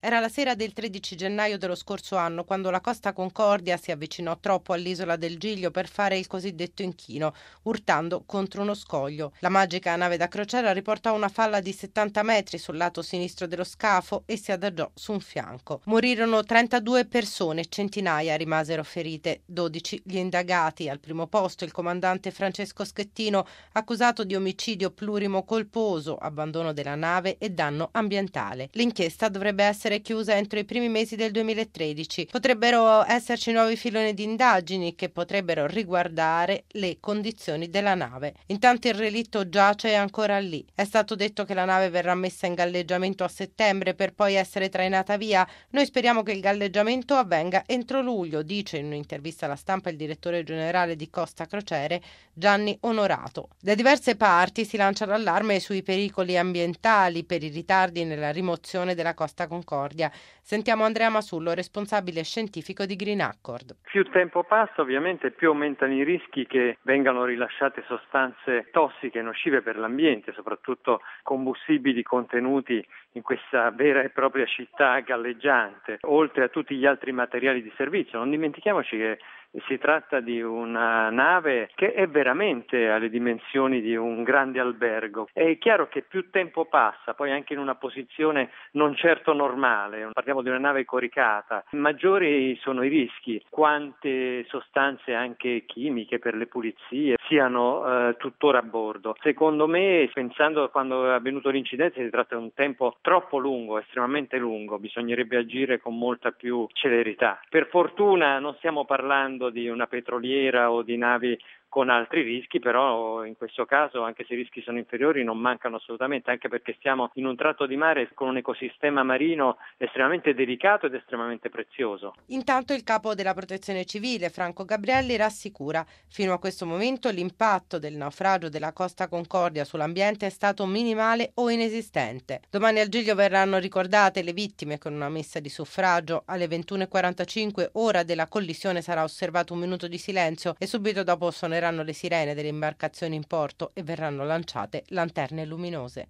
Era la sera del 13 gennaio dello scorso anno quando la Costa Concordia si avvicinò troppo all'isola del Giglio per fare il cosiddetto inchino, urtando contro uno scoglio. La magica nave da crociera riportò una falla di 70 metri sul lato sinistro dello scafo e si adagiò su un fianco. Morirono 32 persone, centinaia rimasero ferite, 12 gli indagati. Al primo posto il comandante Francesco Schettino, accusato di omicidio plurimo colposo, abbandono della nave e danno ambientale. L'inchiesta dovrebbe essere chiusa entro i primi mesi del 2013. Potrebbero esserci nuovi filoni di indagini che potrebbero riguardare le condizioni della nave. Intanto il relitto giace ancora lì. È stato detto che la nave verrà messa in galleggiamento a settembre per poi essere trainata via. Noi speriamo che il galleggiamento avvenga entro luglio, dice in un'intervista alla stampa il direttore generale di Costa Crociere Gianni Onorato. Da diverse parti si lancia l'allarme sui pericoli ambientali per i ritardi nella rimozione della Costa Concordia. Sentiamo Andrea Masullo, responsabile scientifico di Green Accord. Più tempo passa, ovviamente, più aumentano i rischi che vengano rilasciate sostanze tossiche nocive per l'ambiente, soprattutto combustibili contenuti in questa vera e propria città galleggiante, oltre a tutti gli altri materiali di servizio. Non dimentichiamoci che si tratta di una nave che è veramente alle dimensioni di un grande albergo. È chiaro che più tempo passa, poi anche in una posizione non certo normale, parliamo di una nave coricata, maggiori sono i rischi, quante sostanze anche chimiche per le pulizie siano tuttora a bordo. Secondo me, pensando a quando è avvenuto l'incidente, si tratta di un tempo troppo lungo, estremamente lungo, bisognerebbe agire con molta più celerità. Per fortuna non stiamo parlando di una petroliera o di navi con altri rischi, però in questo caso, anche se i rischi sono inferiori, non mancano assolutamente, anche perché stiamo in un tratto di mare con un ecosistema marino estremamente delicato ed estremamente prezioso. Intanto il capo della Protezione Civile, Franco Gabrielli, rassicura: fino a questo momento l'impatto del naufragio della Costa Concordia sull'ambiente è stato minimale o inesistente. Domani al Giglio verranno ricordate le vittime con una messa di suffragio. Alle 21:45, ora della collisione, sarà osservato un minuto di silenzio e subito dopo suoneranno le sirene delle imbarcazioni in porto e verranno lanciate lanterne luminose.